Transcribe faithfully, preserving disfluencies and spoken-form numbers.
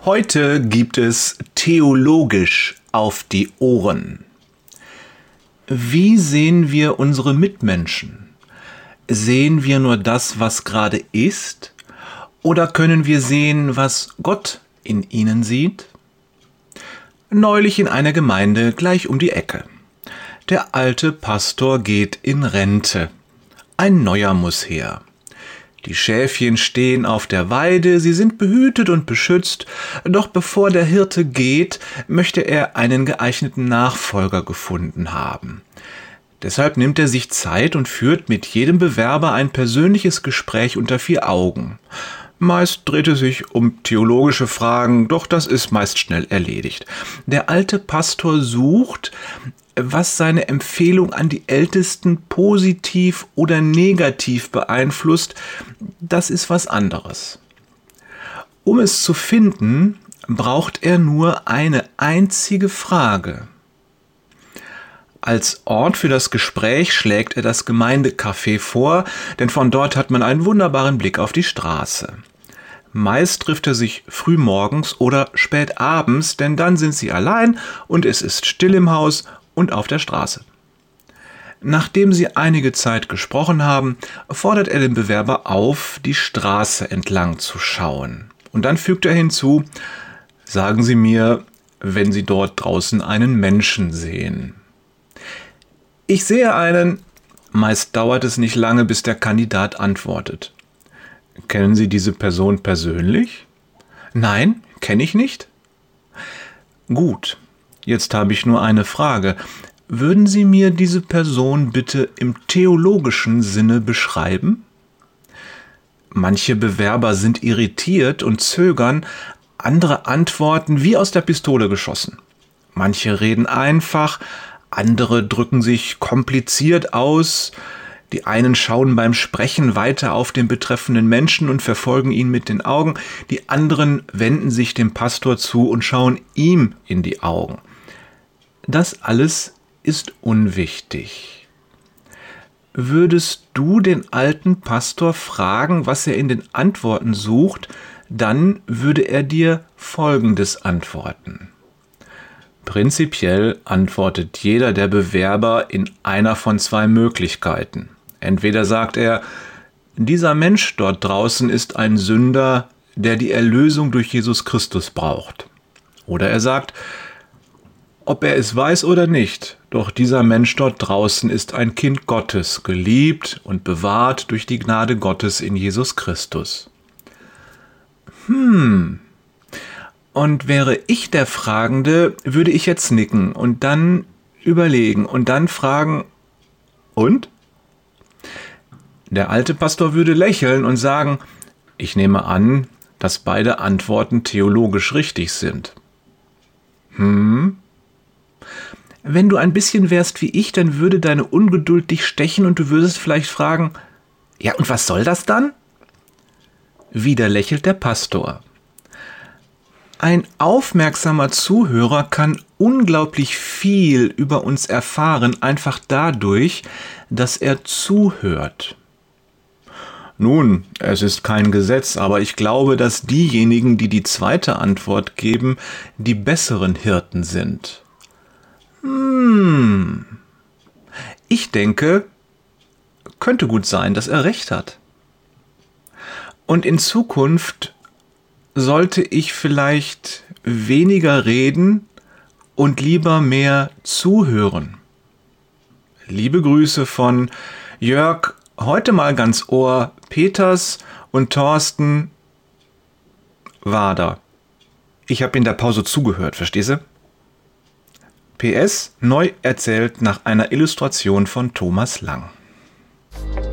Heute gibt es theologisch auf die Ohren. Wie sehen wir unsere Mitmenschen? Sehen wir nur das, was gerade ist? Oder können wir sehen, was Gott in ihnen sieht? Neulich in einer Gemeinde gleich um die Ecke. Der alte Pastor geht in Rente. Ein neuer muss her. Die Schäfchen stehen auf der Weide, sie sind behütet und beschützt, doch bevor der Hirte geht, möchte er einen geeigneten Nachfolger gefunden haben. Deshalb nimmt er sich Zeit und führt mit jedem Bewerber ein persönliches Gespräch unter vier Augen. Meist dreht es sich um theologische Fragen, doch das ist meist schnell erledigt. Der alte Pastor sucht, was seine Empfehlung an die Ältesten positiv oder negativ beeinflusst, das ist was anderes. Um es zu finden, braucht er nur eine einzige Frage. Als Ort für das Gespräch schlägt er das Gemeindecafé vor, denn von dort hat man einen wunderbaren Blick auf die Straße. Meist trifft er sich früh morgens oder spät abends, denn dann sind sie allein und es ist still im Haus und auf der Straße. Nachdem sie einige Zeit gesprochen haben, fordert er den Bewerber auf, die Straße entlang zu schauen. Und dann fügt er hinzu: Sagen Sie mir, wenn Sie dort draußen einen Menschen sehen. Ich sehe einen. Meist dauert es nicht lange, bis der Kandidat antwortet. Kennen Sie diese Person persönlich? Nein, kenne ich nicht. Gut, jetzt habe ich nur eine Frage. Würden Sie mir diese Person bitte im theologischen Sinne beschreiben? Manche Bewerber sind irritiert und zögern, andere antworten wie aus der Pistole geschossen. Manche reden einfach, andere drücken sich kompliziert aus. Die einen schauen beim Sprechen weiter auf den betreffenden Menschen und verfolgen ihn mit den Augen. Die anderen wenden sich dem Pastor zu und schauen ihm in die Augen. Das alles ist unwichtig. Würdest du den alten Pastor fragen, was er in den Antworten sucht, dann würde er dir Folgendes antworten. Prinzipiell antwortet jeder der Bewerber in einer von zwei Möglichkeiten. Entweder sagt er, dieser Mensch dort draußen ist ein Sünder, der die Erlösung durch Jesus Christus braucht. Oder er sagt, ob er es weiß oder nicht, doch dieser Mensch dort draußen ist ein Kind Gottes, geliebt und bewahrt durch die Gnade Gottes in Jesus Christus. Hm... Und wäre ich der Fragende, würde ich jetzt nicken und dann überlegen und dann fragen, und? Der alte Pastor würde lächeln und sagen, ich nehme an, dass beide Antworten theologisch richtig sind. Hm? Wenn du ein bisschen wärst wie ich, dann würde deine Ungeduld dich stechen und du würdest vielleicht fragen, ja, und was soll das dann? Wieder lächelt der Pastor. Ein aufmerksamer Zuhörer kann unglaublich viel über uns erfahren, einfach dadurch, dass er zuhört. Nun, es ist kein Gesetz, aber ich glaube, dass diejenigen, die die zweite Antwort geben, die besseren Hirten sind. Hm. Ich denke, könnte gut sein, dass er recht hat. Und in Zukunft sollte ich vielleicht weniger reden und lieber mehr zuhören. Liebe Grüße von Jörg, heute mal ganz Ohr, Peters und Thorsten Wader. Ich habe in der Pause zugehört, verstehst du? P S, neu erzählt nach einer Illustration von Thomas Lang.